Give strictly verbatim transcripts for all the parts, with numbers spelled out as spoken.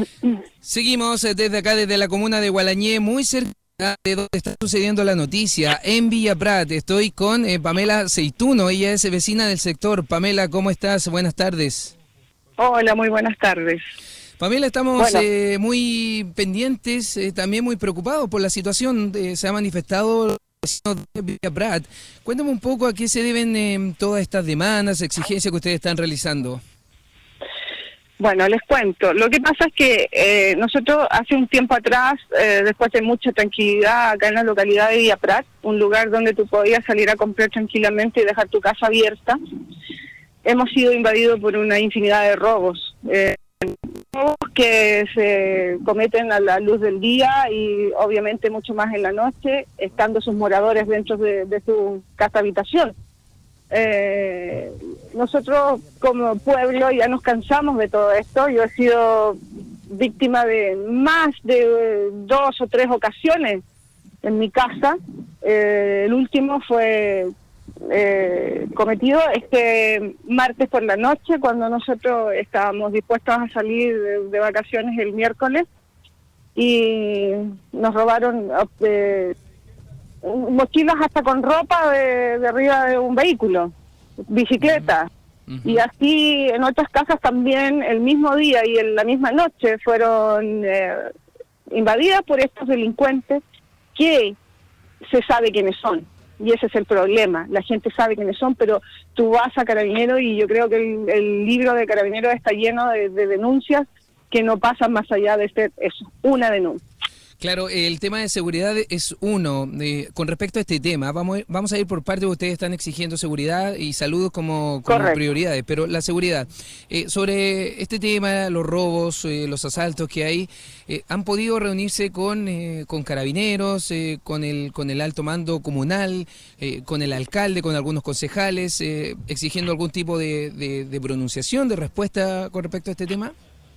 Seguimos desde acá, desde la comuna de Gualañé, muy cerca de donde está sucediendo la noticia, en Villa Prat. Estoy con eh, Pamela Seituno, ella es vecina del sector. Pamela, ¿cómo estás? Buenas tardes. Hola, muy buenas tardes. Pamela, estamos bueno. eh, muy pendientes, eh, también muy preocupados por la situación. Eh, se ha manifestado los vecinos de Villa Prat. Cuéntame un poco a qué se deben eh, todas estas demandas, exigencias que ustedes están realizando. Bueno, les cuento. Lo que pasa es que eh, nosotros hace un tiempo atrás, eh, después de mucha tranquilidad acá en la localidad de Villa Prat, un lugar donde tú podías salir a comprar tranquilamente y dejar tu casa abierta, hemos sido invadidos por una infinidad de robos. Eh, robos que se cometen a la luz del día y obviamente mucho más en la noche, estando sus moradores dentro de, de su casa habitación. Eh, nosotros como pueblo ya nos cansamos de todo esto. Yo he sido víctima de más de dos o tres ocasiones en mi casa. Eh, el último fue eh, cometido este martes por la noche, cuando nosotros estábamos dispuestos a salir de, de vacaciones el miércoles, y nos robaron eh, mochilas hasta con ropa de, de arriba de un vehículo, bicicleta. Uh-huh. Y así en otras casas también el mismo día y en la misma noche fueron eh, invadidas por estos delincuentes que se sabe quiénes son. Y ese es el problema, la gente sabe quiénes son, pero tú vas a Carabineros y yo creo que el, el libro de Carabineros está lleno de, de denuncias que no pasan más allá de ser eso, una denuncia. Claro, el tema de seguridad es uno. Eh, con respecto a este tema, vamos, vamos a ir por parte, ustedes están exigiendo seguridad y salud como, como prioridades, pero la seguridad. Eh, sobre este tema, los robos, eh, los asaltos que hay, eh, ¿han podido reunirse con, eh, con carabineros, eh, con, el, con el alto mando comunal, eh, con el alcalde, con algunos concejales, eh, exigiendo algún tipo de, de, de pronunciación, de respuesta con respecto a este tema?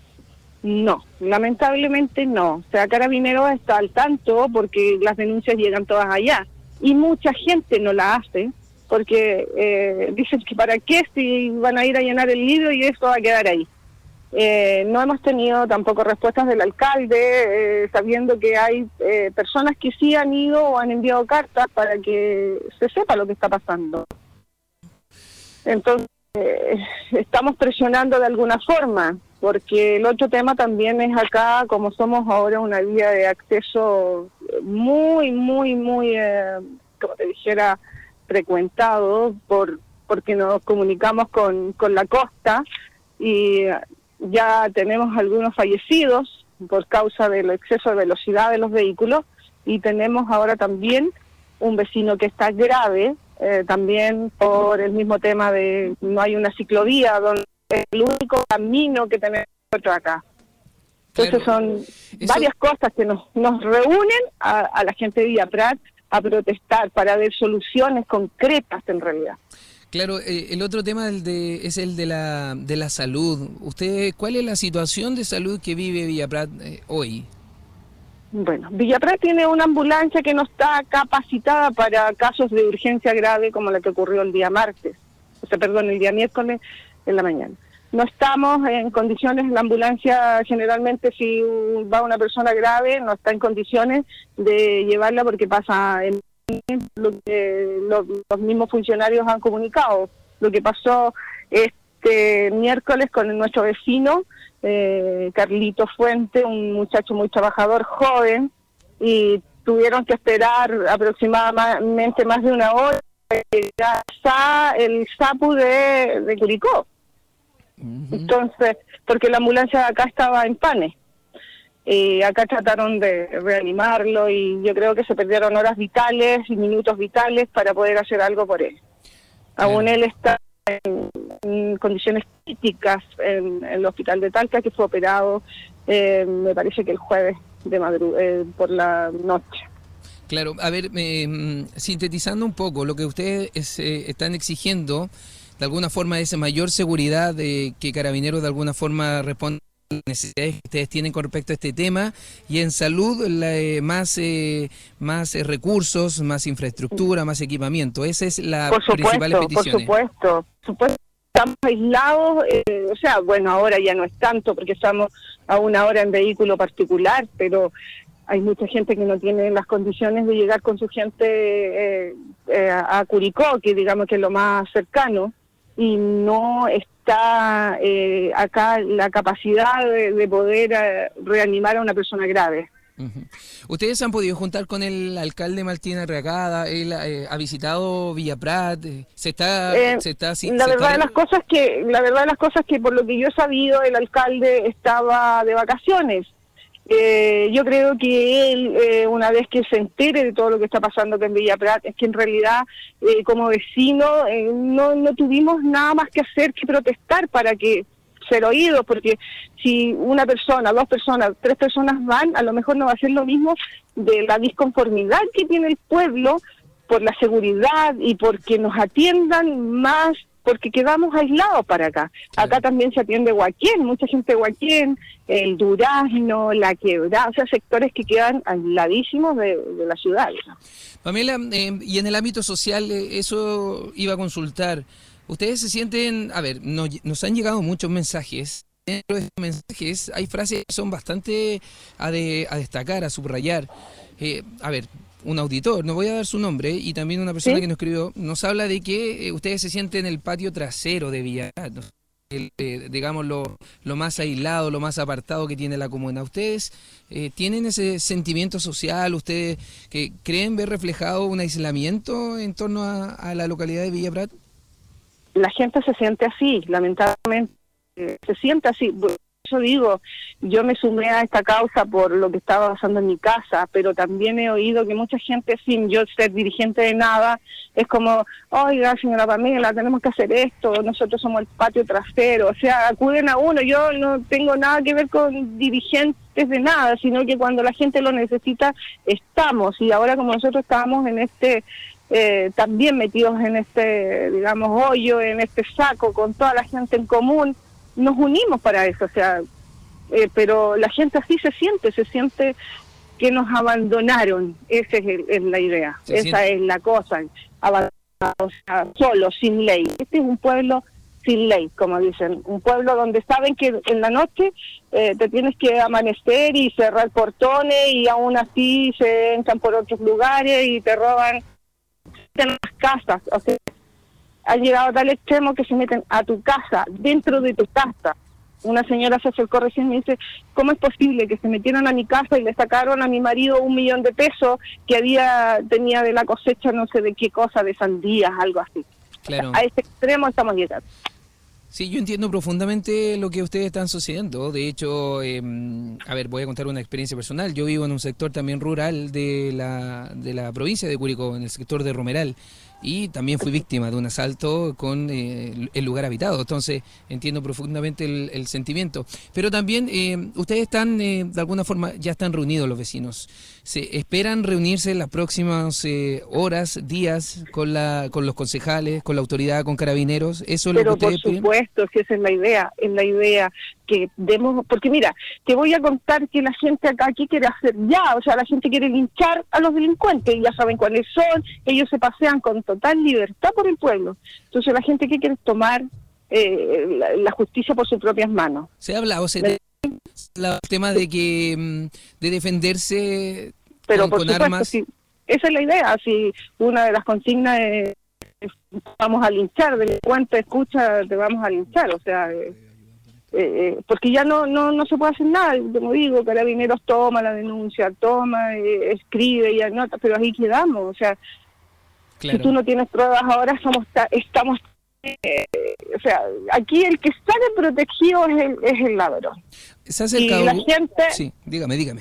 No, lamentablemente no. O sea, Carabineros está al tanto porque las denuncias llegan todas allá. Y mucha gente no la hace porque eh, dicen que para qué si van a ir a llenar el libro y eso va a quedar ahí. Eh, no hemos tenido tampoco respuestas del alcalde, eh, sabiendo que hay eh, personas que sí han ido o han enviado cartas para que se sepa lo que está pasando. Entonces, eh, estamos presionando de alguna forma. Porque el otro tema también es acá, como somos ahora una vía de acceso muy, muy, muy, eh, como te dijera, frecuentado, por porque nos comunicamos con, con la costa, y ya tenemos algunos fallecidos por causa del exceso de velocidad de los vehículos, y tenemos ahora también un vecino que está grave, eh, también por el mismo tema de no hay una ciclovía donde el único camino que tenemos nosotros acá. Entonces claro, son eso... varias cosas que nos, nos reúnen a, a la gente de Villa Prat a protestar para ver soluciones concretas en realidad. Claro, eh, el otro tema el de, es el de la de la salud. ¿Usted cuál es la situación de salud que vive Villa Prat eh, hoy? Bueno, Villa Prat tiene una ambulancia que no está capacitada para casos de urgencia grave como la que ocurrió el día martes, o sea, perdón, el día miércoles en la mañana. No estamos en condiciones, la ambulancia generalmente si va una persona grave no está en condiciones de llevarla porque pasa en lo que los, los mismos funcionarios han comunicado. Lo que pasó este miércoles con nuestro vecino, eh, Carlito Fuente, un muchacho muy trabajador, joven, y tuvieron que esperar aproximadamente más de una hora para el SAPU de, de Curicó. Entonces, porque la ambulancia de acá estaba en Pane, y acá trataron de reanimarlo y yo creo que se perdieron horas vitales y minutos vitales para poder hacer algo por él. Aún él está en, en condiciones críticas en, en el hospital de Talca, que fue operado eh, me parece que el jueves de madrugada, eh, por la noche. Claro, a ver, eh, sintetizando un poco, lo que ustedes es, eh, están exigiendo de alguna forma es mayor seguridad, de que Carabineros de alguna forma responda a las necesidades que ustedes tienen con respecto a este tema, y en salud la, eh, más eh, más eh, recursos, más infraestructura, más equipamiento. Esa es la por supuesto, principal petición. Por supuesto, por supuesto. estamos aislados, eh, o sea, bueno, ahora ya no es tanto porque estamos a una hora en vehículo particular, pero hay mucha gente que no tiene las condiciones de llegar con su gente eh, eh, a Curicó, que digamos que es lo más cercano, y no está eh, acá la capacidad de, de poder eh, reanimar a una persona grave. Uh-huh. ¿Ustedes han podido juntar con el alcalde Martín Arriagada? Él eh, ha visitado Villa Prat, eh, se está, eh, se está, sí, la se verdad está... de las cosas que, la verdad de las cosas que por lo que yo he sabido el alcalde estaba de vacaciones. Eh, yo creo que él, eh, una vez que se entere de todo lo que está pasando aquí en Villa Prat, es que en realidad eh, como vecino eh, no, no tuvimos nada más que hacer que protestar para que ser oídos, porque si una persona, dos personas, tres personas van, a lo mejor no va a ser lo mismo de la disconformidad que tiene el pueblo por la seguridad y porque nos atiendan más, porque quedamos aislados para acá. Acá también se atiende Huaquén, mucha gente de Huaquén, el Durazno, La Quebrada, o sea, sectores que quedan aisladísimos de, de la ciudad, ¿no? Pamela, eh, y en el ámbito social, eh, eso iba a consultar. Ustedes se sienten, a ver, no, nos han llegado muchos mensajes. Dentro de estos mensajes hay frases que son bastante a, de, a destacar, a subrayar. Eh, a ver, un auditor, no voy a dar su nombre, y también una persona ¿Sí? que nos escribió, nos habla de que eh, ustedes se sienten en el patio trasero de Villa Prat, ¿no? el, eh, digamos lo, lo más aislado, lo más apartado que tiene la comuna. ¿Ustedes eh, tienen ese sentimiento social? ¿Ustedes que creen ver reflejado un aislamiento en torno a, a la localidad de Villa Prat? La gente se siente así, lamentablemente, eh, se siente así. Por eso digo, yo me sumé a esta causa por lo que estaba pasando en mi casa, pero también he oído que mucha gente, sin yo ser dirigente de nada, es como, oiga, señora Pamela, tenemos que hacer esto, nosotros somos el patio trasero, o sea, acuden a uno. Yo no tengo nada que ver con dirigentes de nada, sino que cuando la gente lo necesita, estamos, y ahora como nosotros estábamos en este... Eh, también metidos en este, digamos, hoyo, en este saco, con toda la gente en común, nos unimos para eso, o sea, eh, pero la gente así se siente, se siente que nos abandonaron, esa es, el, es la idea, se esa siente. Es la cosa, abandonados, o sea, solo, sin ley. Este es un pueblo sin ley, como dicen, un pueblo donde saben que en la noche eh, te tienes que amanecer y cerrar portones, y aún así se entran por otros lugares y te roban en las casas. O sea, ha llegado a tal extremo que se meten a tu casa, dentro de tu casa. Una señora se acercó recién y me dice, ¿cómo es posible que se metieron a mi casa y le sacaron a mi marido un millón de pesos que había tenía de la cosecha no sé de qué cosa, de sandías, algo así? Claro. A ese extremo estamos llegando. Sí, yo entiendo profundamente lo que ustedes están sucediendo. De hecho, eh, a ver, voy a contar una experiencia personal. Yo vivo en un sector también rural de la, de la provincia de Curicó, en el sector de Romeral, y también fui víctima de un asalto con eh, el lugar habitado. Entonces, entiendo profundamente el, el sentimiento. Pero también, eh, ustedes están, eh, de alguna forma, ya están reunidos los vecinos. ¿Se esperan reunirse en las próximas eh, horas, días, con la con los concejales, con la autoridad, con carabineros? ¿Eso es lo que ustedes piden? Pero por supuesto, si esa es la idea, es la idea que demos, porque mira, te voy a contar que la gente acá aquí quiere hacer ya, o sea, la gente quiere linchar a los delincuentes, ya saben cuáles son, ellos se pasean con total libertad por el pueblo. Entonces la gente que quiere tomar eh, la, la justicia por sus propias manos. Se ha hablado, se te... el tema de que de defenderse pero con, por con supuesto, armas. Sí, esa es la idea. Si una de las consignas es, es vamos a linchar, delincuente, escucha, te vamos a linchar, o sea, eh, eh, porque ya no no no se puede hacer nada. Como digo, Carabineros toma la denuncia, toma, eh, escribe y anota, pero ahí quedamos. O sea, claro. Si tú no tienes pruebas ahora, somos estamos Eh, o sea, aquí el que sale protegido es el, es el ladrón. ¿Se ha acercado? Y la gente, sí, dígame, dígame.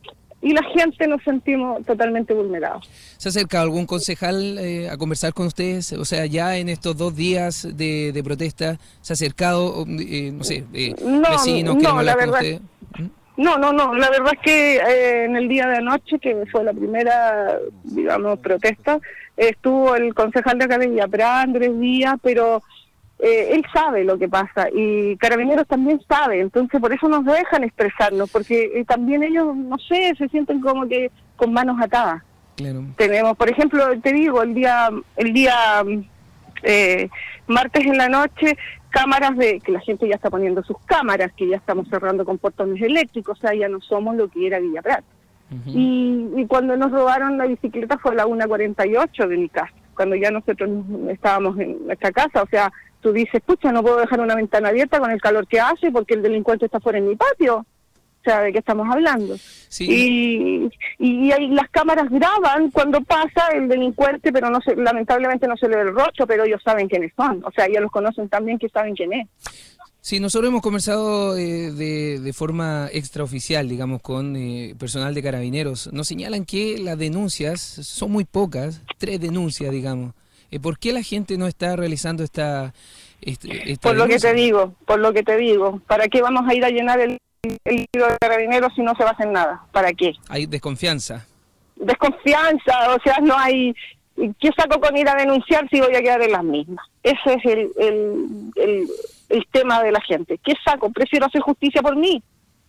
Y la gente nos sentimos totalmente vulnerados. ¿Se ha acercado algún concejal eh, a conversar con ustedes? O sea, ya en estos dos días de, de protesta, ¿se ha acercado, eh, no sé, eh, no, vecinos no, quieren hablar la con verdad, ustedes? ¿Mm? No, no, no, la verdad es que eh, en el día de anoche, que fue la primera, digamos, protesta, estuvo el concejal de acá de Villa Prat, Andrés Díaz, pero eh, él sabe lo que pasa y Carabineros también sabe, entonces por eso nos dejan expresarnos, porque eh, también ellos, no sé, se sienten como que con manos atadas. Claro. Tenemos, por ejemplo, te digo, el día, el día eh, martes en la noche, cámaras de que la gente ya está poniendo sus cámaras, que ya estamos cerrando con portones eléctricos, o sea, ya no somos lo que era Villa Prat. Uh-huh. y, y cuando nos robaron la bicicleta fue a la una cuarenta y ocho de mi casa, cuando ya nosotros estábamos en nuestra casa, o sea, tú dices, pucha, no puedo dejar una ventana abierta con el calor que hace porque el delincuente está fuera en mi patio. O sea, ¿de qué estamos hablando? Sí. Y, y, y ahí las cámaras graban cuando pasa el delincuente, pero no se, lamentablemente no se le ve el rostro, pero ellos saben quiénes son. O sea, ellos los conocen también, que saben quién es. Sí, nosotros hemos conversado eh, de, de forma extraoficial, digamos, con eh, personal de Carabineros. Nos señalan que las denuncias son muy pocas, tres denuncias, digamos. Eh, ¿Por qué la gente no está realizando esta, este, esta Por denuncia? Lo que te digo, por lo que te digo. ¿Para qué vamos a ir a llenar el... el libro de Carabineros si no se va a hacer nada? ¿Para qué? Hay desconfianza. Desconfianza, o sea, no hay... ¿Qué saco con ir a denunciar si voy a quedar en las mismas? Ese es el, el, el, el tema de la gente. ¿Qué saco? Prefiero hacer justicia por mí.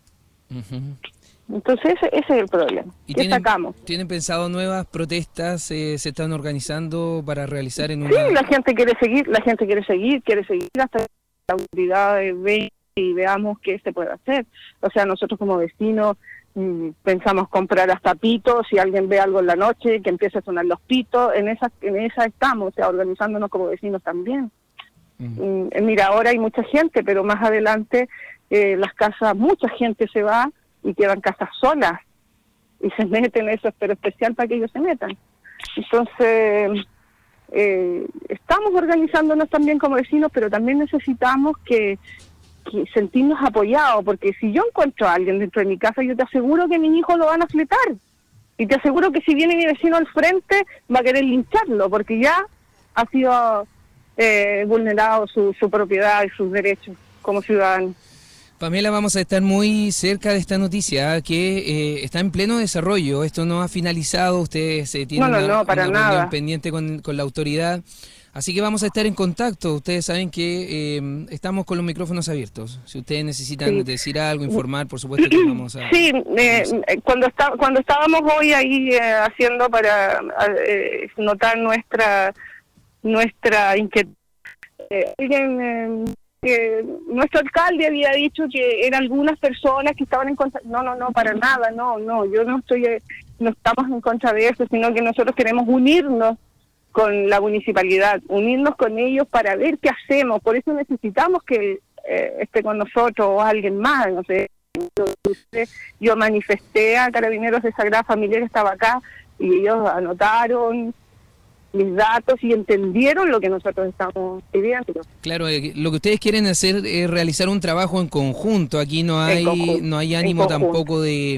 Uh-huh. Entonces ese, ese es el problema. ¿Qué tienen, sacamos? ¿Tienen pensado nuevas protestas? Eh, ¿Se están organizando para realizar en una...? Sí, la gente quiere seguir, la gente quiere seguir, quiere seguir hasta que la autoridad ve y veamos qué se puede hacer. O sea, nosotros como vecinos mmm, pensamos comprar hasta pitos, si alguien ve algo en la noche, que empiece a sonar los pitos, en esa, en esa estamos, o sea, organizándonos como vecinos también. Uh-huh. Mm, mira, ahora hay mucha gente, pero más adelante eh, las casas, mucha gente se va y quedan casas solas, y se meten, eso es pero especial para que ellos se metan. Entonces, eh, estamos organizándonos también como vecinos, pero también necesitamos que que sentirnos apoyados, porque si yo encuentro a alguien dentro de mi casa, yo te aseguro que mis hijos lo van a fletar, y te aseguro que si viene mi vecino al frente va a querer lincharlo, porque ya ha sido eh, vulnerado su, su propiedad y sus derechos como ciudadano. Pamela, vamos a estar muy cerca de esta noticia que eh, está en pleno desarrollo, esto no ha finalizado, ustedes eh, tienen no, no, una, no, para una nada. reunión pendiente con, con la autoridad. Así que vamos a estar en contacto. Ustedes saben que eh, estamos con los micrófonos abiertos. Si ustedes necesitan sí. decir algo, informar, por supuesto que vamos a... Sí, eh, cuando está, cuando estábamos hoy ahí eh, haciendo para eh, notar nuestra nuestra inquietud, eh, alguien, eh, eh, nuestro alcalde había dicho que eran algunas personas que estaban en contra... No, no, no, para nada, no, no, yo no estoy, eh, no estamos en contra de eso, sino que nosotros queremos unirnos con la municipalidad, unirnos con ellos para ver qué hacemos. Por eso necesitamos que eh, esté con nosotros o alguien más, no sé. Yo, yo manifesté a Carabineros de Sagrada Familia que estaba acá y ellos anotaron mis datos y entendieron lo que nosotros estamos pidiendo. Claro, eh, lo que ustedes quieren hacer es realizar un trabajo en conjunto. Aquí no hay no hay ánimo tampoco de...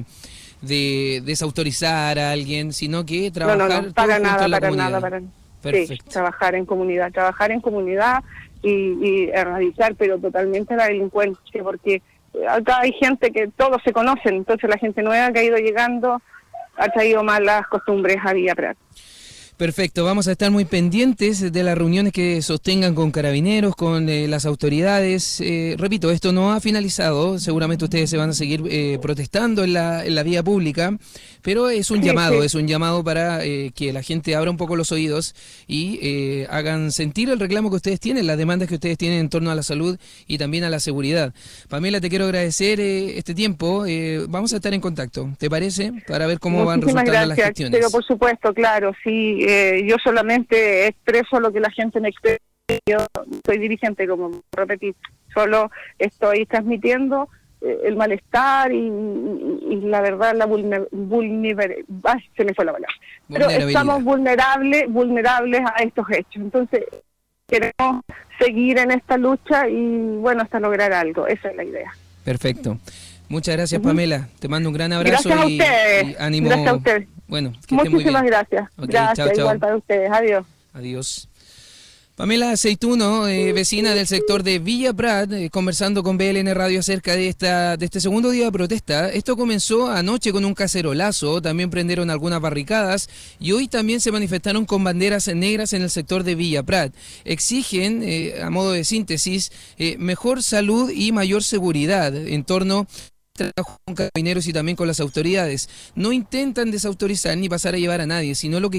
de desautorizar a alguien, sino que trabajar no, no, no, para todos nada, juntos en la para comunidad. nada, para nada. Perfecto. Sí, trabajar en comunidad, trabajar en comunidad y, y erradicar, pero totalmente la delincuencia, porque acá hay gente que todos se conocen, entonces la gente nueva que ha ido llegando ha traído malas costumbres a Villa Prat. Perfecto, vamos a estar muy pendientes de las reuniones que sostengan con Carabineros, con eh, las autoridades. Eh, repito, esto no ha finalizado, seguramente ustedes se van a seguir eh, protestando en la, en la vía pública, pero es un sí, llamado, sí. es un llamado para eh, que la gente abra un poco los oídos y eh, hagan sentir el reclamo que ustedes tienen, las demandas que ustedes tienen en torno a la salud y también a la seguridad. Pamela, te quiero agradecer eh, este tiempo, eh, vamos a estar en contacto, ¿te parece? Para ver cómo Muchísimas van resultando gracias, las gestiones. Pero por supuesto, claro, sí. Eh, yo solamente expreso lo que la gente me expresa. Yo soy dirigente, como repetí, solo estoy transmitiendo eh, el malestar y, y, y la verdad la vulner, vulner, ay, se me fue la palabra. Pero estamos vulnerables, vulnerables a estos hechos. Entonces queremos seguir en esta lucha y bueno, hasta lograr algo. Esa es la idea. Perfecto. Muchas gracias, Pamela. Te mando un gran abrazo. Gracias a y, ustedes. y ánimo. Gracias a ustedes. Bueno, que muchísimas estén muy bien. gracias. Okay, gracias, chao, chao. igual para ustedes. Adiós. Adiós. Pamela Aceituno, eh, vecina del sector de Villa Prat, eh, conversando con B L N Radio acerca de esta de este segundo día de protesta. Esto comenzó anoche con un cacerolazo, también prendieron algunas barricadas y hoy también se manifestaron con banderas negras en el sector de Villa Prat. Exigen, eh, a modo de síntesis, eh, mejor salud y mayor seguridad en torno trabajo con Carabineros y también con las autoridades. No intentan desautorizar ni pasar a llevar a nadie, sino lo que quieren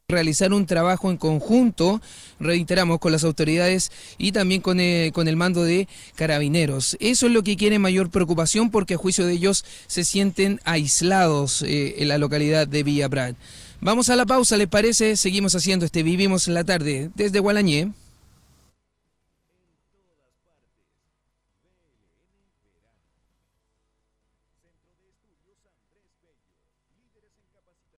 realizar un trabajo en conjunto, reiteramos, con las autoridades y también con, eh, con el mando de Carabineros. Eso es lo que quiere mayor preocupación, porque a juicio de ellos se sienten aislados eh, en la localidad de Villa Prat. Vamos a la pausa, ¿les parece? Seguimos haciendo este Vivimos la Tarde desde Gualañé.